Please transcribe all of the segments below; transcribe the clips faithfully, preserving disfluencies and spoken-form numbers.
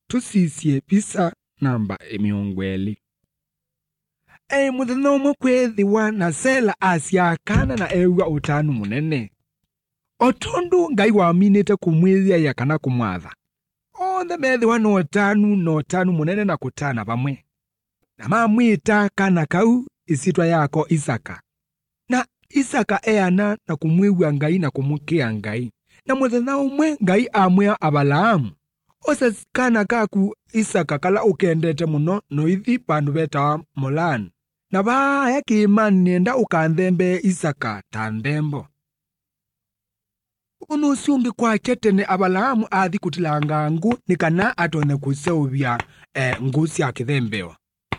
tusisie pisa namba emiongweli. E muthenya umwe kwethiwa na Sela asiakana na ewa utanu munene. Otondu Ngai waminite kumwithia ya kana kumwatha. Onthe methiwa no utanu no utanu munene na kutana bamwe. Na mamwita kana kau isitwa yako Isaka. Na Isaka eana na kumwiwa Ngai na kumukia Ngai. Na muthenya umwe Ngai amwia Abalaamu. Ose kana kaku Isaka kala ukendete muno no ithi pandu beta Molani. Na baya kiimani nienda ukanthembe Isaka ta nthembo. Unu usiungi kwa chetene Abalaamu athi kutilanga ngu ni kana atone kuseuvia eh, ngu cia kithembewa.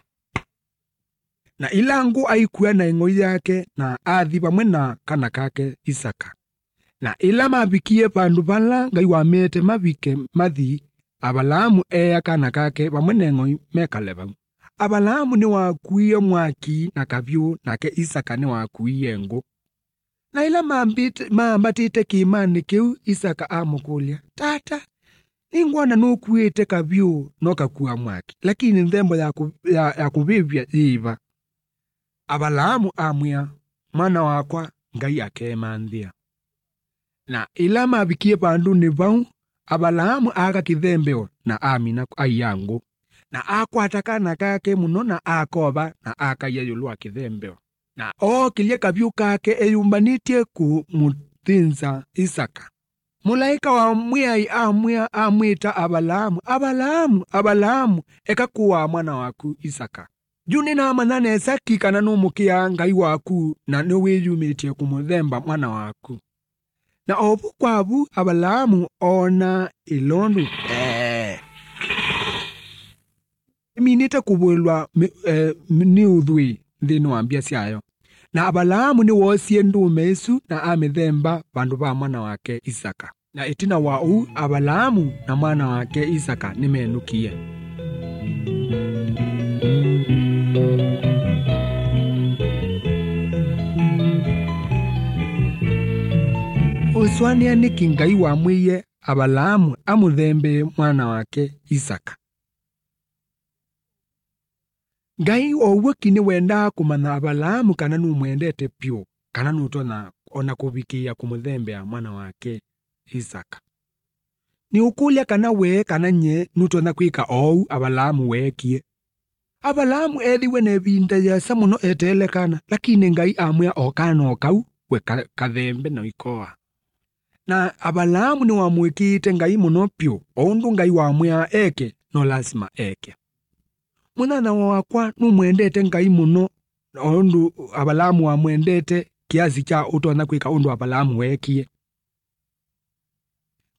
Na ila ngu aikuya na ing'oi yake na athi bamwe na kana kake Isaka. Na ila mabikie pandu bala Ngai wamete mabike mathi Abalaamu eya kana kake bamwe na ing'oi mekaleba. Abalaamu ni wakuiye mwaki na kabyu nake Isaka ni wakuiye ngu. Na ila maambatite kiimani kiu Isaka amukulia. Tata, ningwana nukuite kabyu no kakua mwaki. Lakini nthembo ya, ku, ya, ya kubibia iva. Abalaamu amwia, mwana wakwa Ngai akemanthia. Na ila mabikie pandu ni vau, Abalaamu aga kithembeo na amina aiyangu. Na akwata kana kake muno na akoba na akaiya yulwa kithembeo. Na o kilie kabyu kake eyumbanitie ku muthinza Isaka. Mulaika wa mwiai amwia amwita Abalaamu. Abalaamu, Abalaamu, eka kuwa mwana waku Isaka. Juni na manane saki kana numukia Ngai waku na niwiyumitie kumuthemba mwana waku. Na obu kwabu Abalaamu ona ilondu. Eh. Minite kubulwa eh, ni udhui ndino ambia siayo. Na Abalaamu ni wosie ndume isu na amithemba bandu ba mwana wake Isaka. Na itina wa u Abalaamu na mwana wake Isaka nimenukie. Uswania niki Ngai wamwiye Abalaamu amuthembe mwana wake Isaka. Ngai owuki ni wenda kumana Abalaamu kana numwendete pyo kana nutona ona kubikia kumuthembea mwana wake Isaka. Ni ukulia kana we kana nye nutona kwika ou Abalaamu wekie. Abalaamu ethiwe ne binda ya samuno etelekana lakini Ngai amwia okana okau we kathembe na ikoa. Na Abalaamu ni wamwikite Ngai muno pyo ondu Ngai wamwia eke no lazima eke. Mwana wakwa numwendete Ngai muno ondu Abalaamu wamwendete kiasi cha utona kwika ondu Abalaamu wekie.